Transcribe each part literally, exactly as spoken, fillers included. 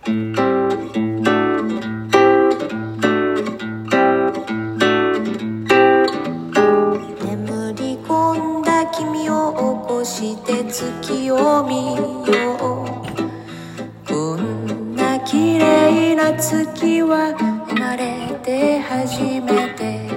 眠り込んだ君を起こして月を見よう。こんな綺麗な月は生まれて初めて。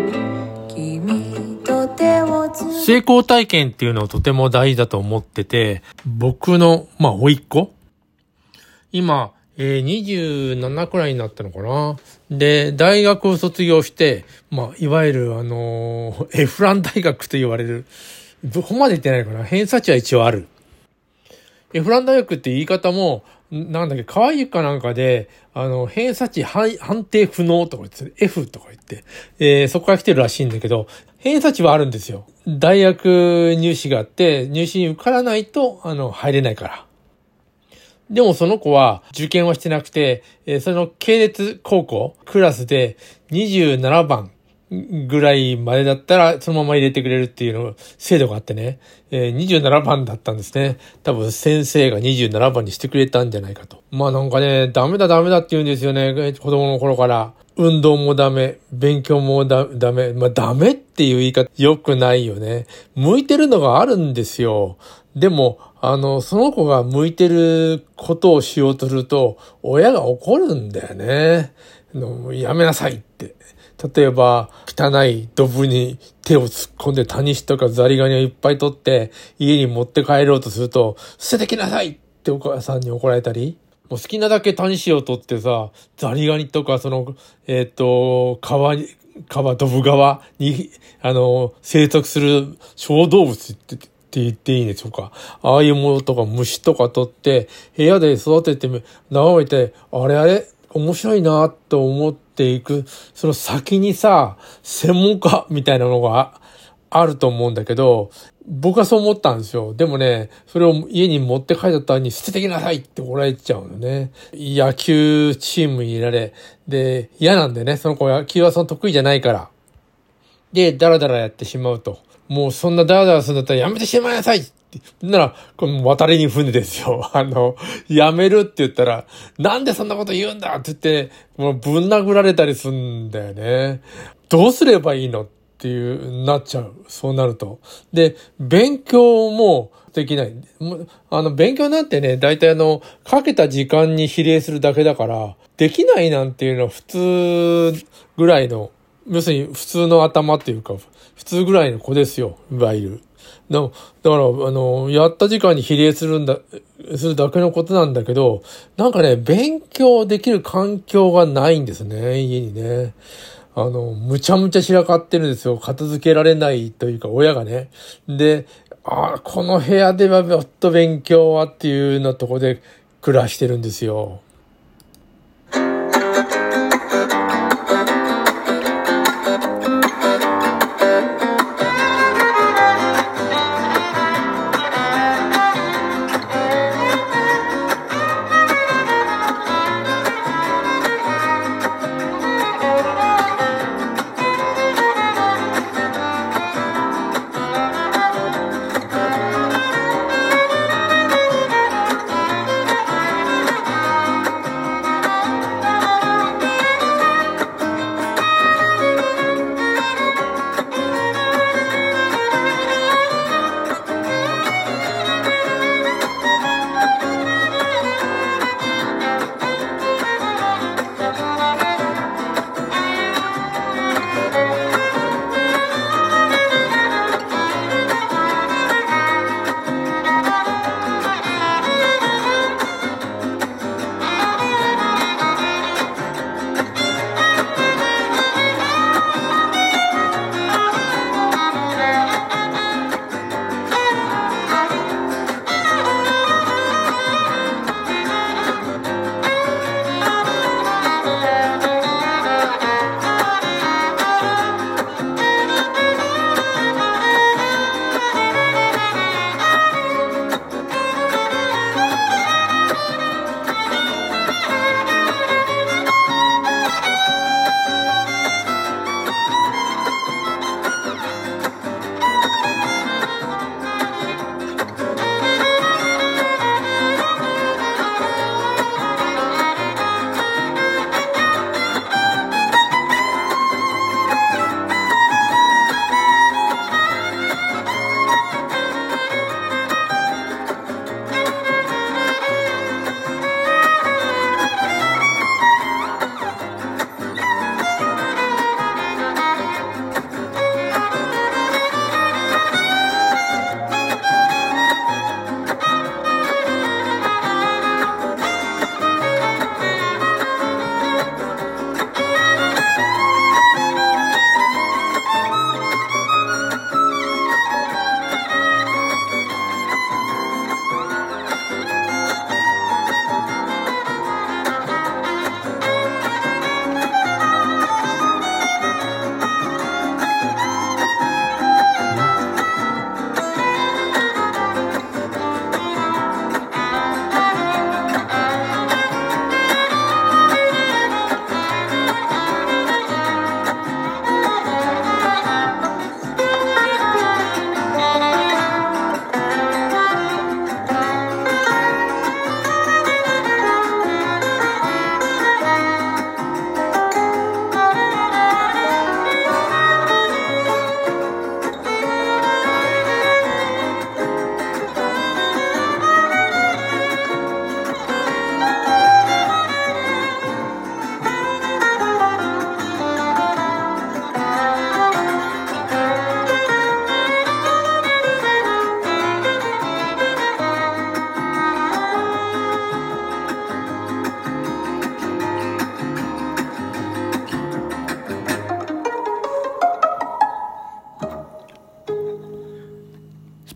君と手をつ成功体験っていうのをとても大事だと思ってて、僕の、まあ、甥っ子今、えー、にじゅうななくらいになったのかな。で、大学を卒業して、まあ、いわゆる、あのー、エフラン大学と言われる、どこまで言ってないかな。偏差値は一応ある。エフラン大学って言い方も、なんだっけ、可愛いかなんかで、あの、偏差値判定不能とか言って、F とか言って、えー、そこから来てるらしいんだけど、偏差値はあるんですよ。大学入試があって、入試に受からないと、あの、入れないから。でもその子は受験はしてなくて、えー、その系列高校、クラスでにじゅうななばんぐらいまでだったらそのまま入れてくれるっていうの制度があってね、えー、にじゅうななばんだったんですね。多分先生がにじゅうななばんにしてくれたんじゃないかと。まあなんかね、ダメだダメだって言うんですよね、子供の頃から。運動もダメ、勉強もダダメ。まあダメっていう言い方良くないよね。向いてるのがあるんですよ。でも、あの、その子が向いてることをしようとすると、親が怒るんだよね。やめなさいって。例えば、汚いドブに手を突っ込んでタニシとかザリガニをいっぱい取って家に持って帰ろうとすると、捨ててきなさいってお母さんに怒られたり、もう好きなだけタニシを取ってさ、ザリガニとかその、えっと、川に、川、ドブ川に、あの、生息する小動物って、って言っていいんでしょうか。ああいうものとか虫とか取って部屋で育てて眺めて、あれあれ面白いなと思っていく、その先にさ、専門家みたいなのがあると思うんだけど、僕はそう思ったんですよ。でもね、それを家に持って帰った途端に捨ててきなさいって怒られちゃうのね。野球チームにいられ、で、嫌なんでね、その子野球はその得意じゃないから。で、ダラダラやってしまうと。もうそんなダラダラするんだったらやめてしまいなさいって。なら、この渡りに船ですよ。あの、やめるって言ったら、なんでそんなこと言うんだって言って、もうぶん殴られたりするんだよね。どうすればいいのっていう、なっちゃう。そうなると。で、勉強もできない。あの、勉強なんてね、大体あの、かけた時間に比例するだけだから、できないなんていうのは普通ぐらいの、要するに普通の頭っていうか、普通ぐらいの子ですよ、いわゆる。だから、あの、やった時間に比例するんだ、するだけのことなんだけど、なんかね、勉強できる環境がないんですね、家にね。あの、むちゃむちゃ散らかってるんですよ。片付けられないというか、親がね。で、ああ、この部屋ではもっと勉強はっていうようなところで暮らしてるんですよ。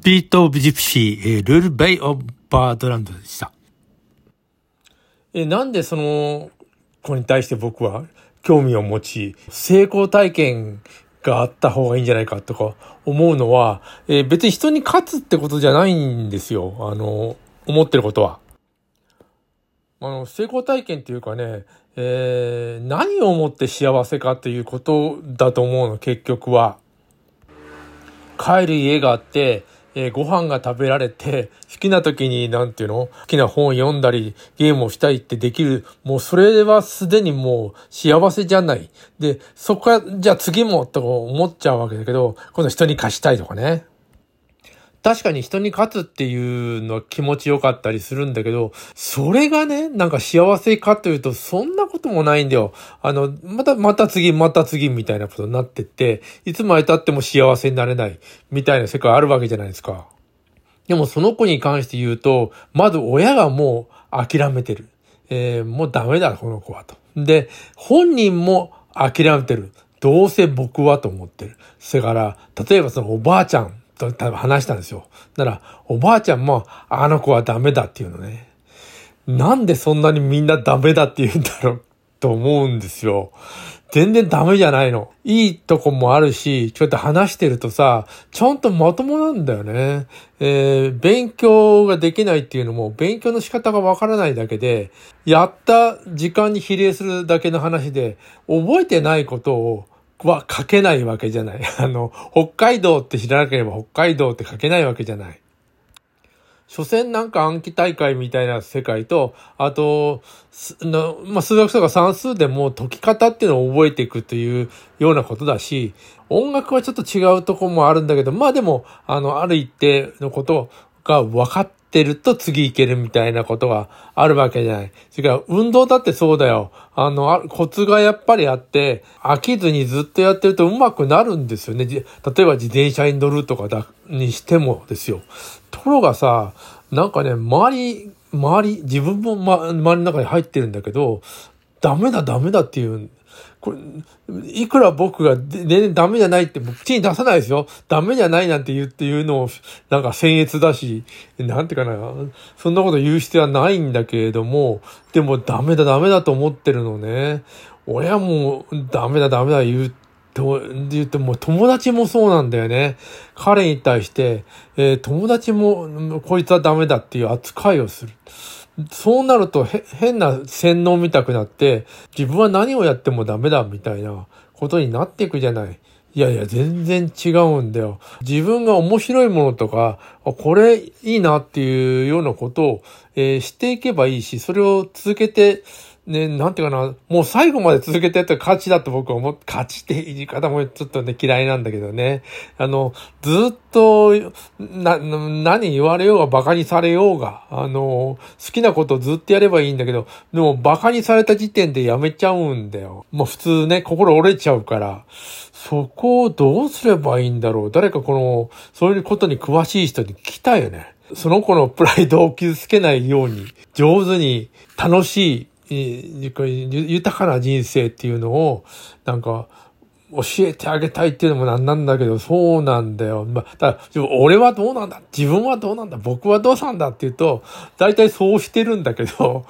スピリット・オブ・ジプシー、えー、ルール・ベイ・オブ・バードランドでした。えー、なんでその子に対して僕は興味を持ち、成功体験があった方がいいんじゃないかとか思うのは、えー、別に人に勝つってことじゃないんですよ。あの、思ってることは。あの、成功体験っていうかね、えー、何をもって幸せかっていうことだと思うの、結局は。帰る家があって、えー、ご飯が食べられて、好きな時に、なんていうの？好きな本を読んだり、ゲームをしたいってできる。もうそれはすでにもう幸せじゃない。で、そこから、じゃあ次も、とか思っちゃうわけだけど、今度人に貸したいとかね。確かに人に勝つっていうのは気持ちよかったりするんだけど、それがね、なんか幸せかというと、そんなこともないんだよ。あの、また、また次、また次みたいなことになってって、いつまで経っても幸せになれないみたいな世界あるわけじゃないですか。でもその子に関して言うと、まず親がもう諦めてる。えー、もうダメだ、この子はと。で、本人も諦めてる。どうせ僕はと思ってる。それから、例えばそのおばあちゃん、と多分話したんですよ。だから、おばあちゃんも、あの子はダメだっていうのね。なんでそんなにみんなダメだって言うんだろうと思うんですよ。全然ダメじゃないの。いいとこもあるし、ちょっと話してるとさ、ちゃんとまともなんだよね。えー、勉強ができないっていうのも、勉強の仕方がわからないだけで、やった時間に比例するだけの話で、覚えてないことを、は書けないわけじゃない。あの、北海道って知らなければ北海道って書けないわけじゃない。所詮なんか暗記大会みたいな世界と、あと、のまあ、数学とか算数でも解き方っていうのを覚えていくというようなことだし、音楽はちょっと違うところもあるんだけど、まあでも、あの、ある一定のことが分かってると次いけるみたいなことがあるわけじゃない。それから運動だってそうだよ。あの、コツがやっぱりあって、飽きずにずっとやってると上手くなるんですよね。例えば自転車に乗るとかだ、にしてもですよ。ところがさ、なんかね、周り、周り、自分も、ま、周りの中に入ってるんだけど、ダメだダメだっていう、これ、いくら僕が全然ダメじゃないって口に出さないですよ。ダメじゃないなんて言って言うのを、なんか僭越だし、なんていうかな、そんなこと言う必要はないんだけれども、でもダメだダメだと思ってるのね。親もダメだダメだ言うと言っても友達もそうなんだよね。彼に対して、えー、友達もこいつはダメだっていう扱いをする。そうなるとへ変な洗脳見たくなって自分は何をやってもダメだみたいなことになっていくじゃない。いやいや全然違うんだよ。自分が面白いものとかこれいいなっていうようなことを、えー、していけばいいし、それを続けてね、なんていうかな、もう最後まで続けてやったら勝ちだと僕は思って、勝ちって言い方もちょっとね、嫌いなんだけどね。あの、ずっと、な、何言われようが馬鹿にされようが、あの、好きなことをずっとやればいいんだけど、でも馬鹿にされた時点でやめちゃうんだよ。もう普通ね、心折れちゃうから。そこをどうすればいいんだろう。誰かこの、そういうことに詳しい人に聞きたいよね。その子のプライドを傷つけないように、上手に楽しい、豊かな人生っていうのをなんか教えてあげたいっていうのもなんなんだけど、そうなんだよ。まあ、だから俺はどうなんだ、自分はどうなんだ、僕はどうなんだって言うと大体そうしてるんだけど、